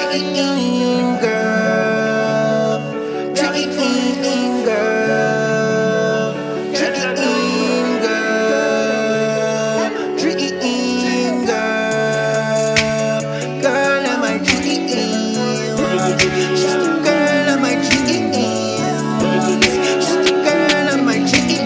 Dream girl, dream girl, dream girl, dream girl, girl of my dreams. She's the girl of my dreams. She's the girl of my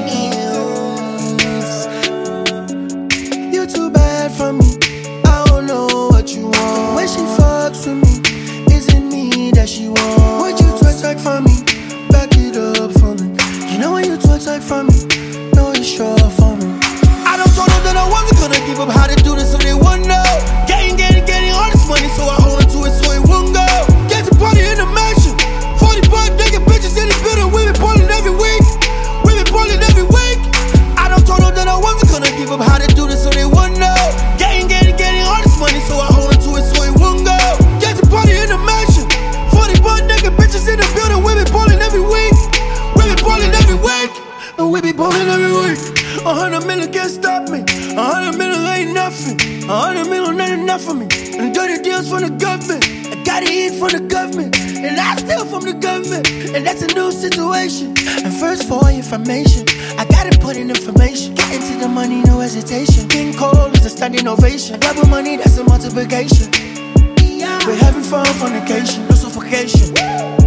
dreams. You're too bad for me. I don't know what you want. When she fucks with me, is it me that she want? Would you twerk for me? Back it up for me. You know when you twerk for me, know it's sure for me. I don't told them that I wasn't gonna give up how to do this, so they won't know. Getting all this money, so I hold on to it so it won't go. Get the party in the mansion. 40 bucks, nigga, bitches in the building. We been ballin' every week. We been ballin' every week. I don't told them that I wasn't gonna give up how to do this, so they won't know. Getting all this money, so I hold on to it so it won't go. Get the party in the mansion. 40 bucks, nigga, bitches in the building. We been ballin' every week. We been ballin' every week. And we be ballin' every week. 100 million can't stop me. 100 million ain't nothing. 100 million ain't enough for me. And dirty deals from the government. I gotta eat from the government. And I steal from the government. And that's a new situation. And first for information, I gotta put in information. Get into the money, no hesitation. King Cole is a standing ovation. Double money, that's a multiplication. We're having fun, fornication, no suffocation.